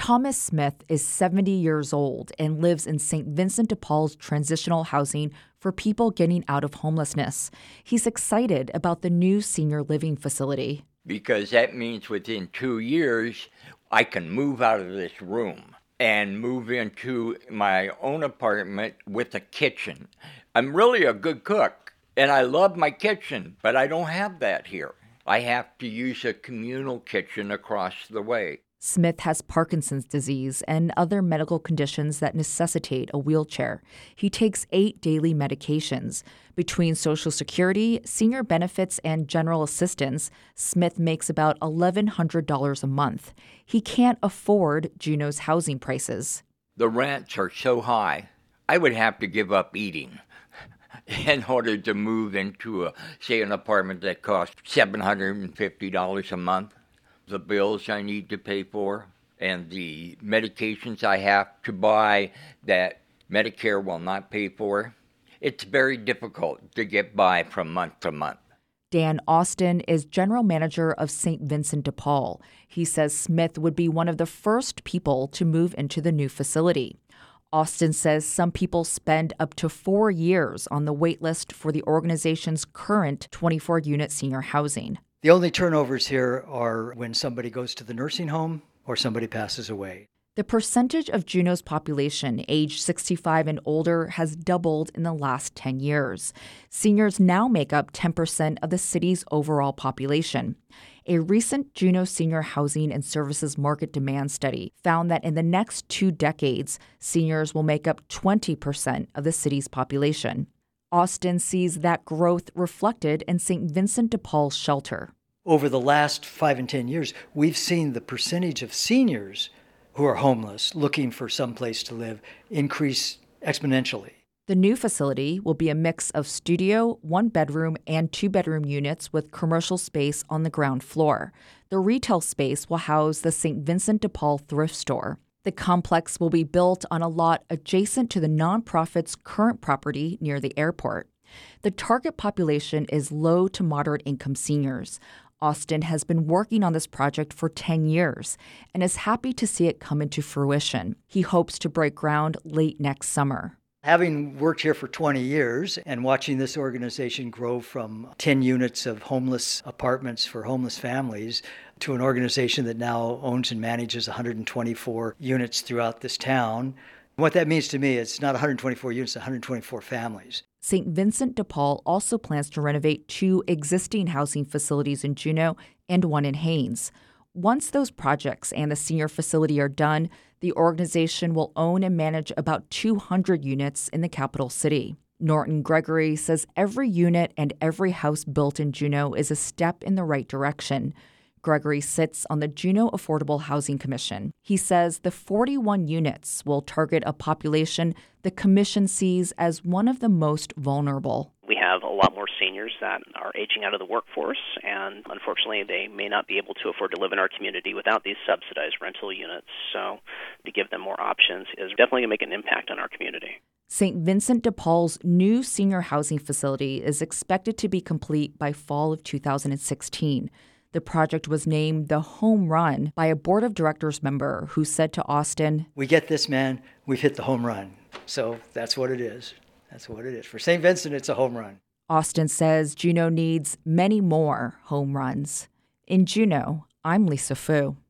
Thomas Smith is 70 years old and lives in St. Vincent de Paul's transitional housing for people getting out of homelessness. He's excited about the new senior living facility. Because that means within 2 years, I can move out of this room and move into my own apartment with a kitchen. I'm really a good cook, and I love my kitchen, but I don't have that here. I have to use a communal kitchen across the way. Smith has Parkinson's disease and other medical conditions that necessitate a wheelchair. He takes 8 daily medications. Between Social Security, senior benefits, and general assistance, Smith makes about $1,100 a month. He can't afford Juneau's housing prices. The rents are so high, I would have to give up eating in order to move into, an apartment that costs $750 a month. The bills I need to pay for and the medications I have to buy that Medicare will not pay for. It's very difficult to get by from month to month. Dan Austin is general manager of St. Vincent de Paul. He says Smith would be one of the first people to move into the new facility. Austin says some people spend up to 4 years on the wait list for the organization's current 24-unit senior housing. The only turnovers here are when somebody goes to the nursing home or somebody passes away. The percentage of Juneau's population aged 65 and older has doubled in the last 10 years. Seniors now make up 10% of the city's overall population. A recent Juneau Senior Housing and Services Market Demand Study found that in the next 2 decades, seniors will make up 20% of the city's population. Austin sees that growth reflected in St. Vincent de Paul's shelter. Over the last 5 and 10 years, we've seen the percentage of seniors who are homeless, looking for some place to live, increase exponentially. The new facility will be a mix of studio, 1-bedroom, and 2-bedroom units with commercial space on the ground floor. The retail space will house the St. Vincent de Paul thrift store. The complex will be built on a lot adjacent to the nonprofit's current property near the airport. The target population is low to moderate income seniors. Austin has been working on this project for 10 years and is happy to see it come into fruition. He hopes to break ground late next summer. Having worked here for 20 years and watching this organization grow from 10 units of homeless apartments for homeless families to an organization that now owns and manages 124 units throughout this town, what that means to me, it's not 124 units, 124 families. St. Vincent de Paul also plans to renovate 2 existing housing facilities in Juneau and 1 in Haines. Once those projects and the senior facility are done, the organization will own and manage about 200 units in the capital city. Norton Gregory says every unit and every house built in Juneau is a step in the right direction. Gregory sits on the Juneau Affordable Housing Commission. He says the 41 units will target a population the commission sees as one of the most vulnerable. We have a lot more seniors that are aging out of the workforce, and unfortunately they may not be able to afford to live in our community without these subsidized rental units. So to give them more options is definitely going to make an impact on our community. St. Vincent de Paul's new senior housing facility is expected to be complete by fall of 2016. The project was named the Home Run by a board of directors member who said to Austin, "We get this, man. We've hit the home run." So that's what it is. That's what it is. For St. Vincent, it's a home run. Austin says Juneau needs many more home runs. In Juneau, I'm Lisa Fu.